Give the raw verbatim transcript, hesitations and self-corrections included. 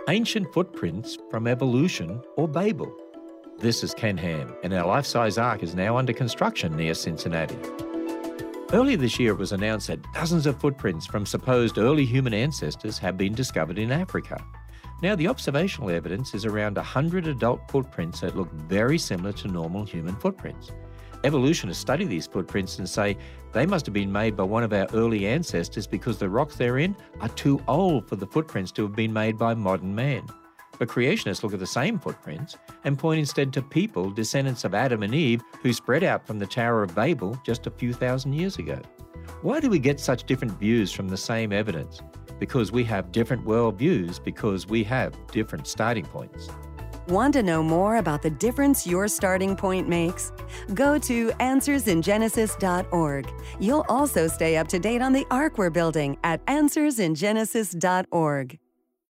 Ancient Footprints from Evolution or Babel. This is Ken Ham, and our life-size ark is now under construction near Cincinnati. Earlier this year, it was announced that dozens of footprints from supposed early human ancestors have been discovered in Africa. Now, the observational evidence is around one hundred adult footprints that look very similar to normal human footprints. Evolutionists study these footprints and say they must have been made by one of our early ancestors because the rocks they're in are too old for the footprints to have been made by modern man. But creationists look at the same footprints and point instead to people, descendants of Adam and Eve, who spread out from the Tower of Babel just a few thousand years ago. Why do we get such different views from the same evidence? Because we have different worldviews, because we have different starting points. Want to know more about the difference your starting point makes? Go to answers in genesis dot org. You'll also stay up to date on the ark we're building at answers in genesis dot org.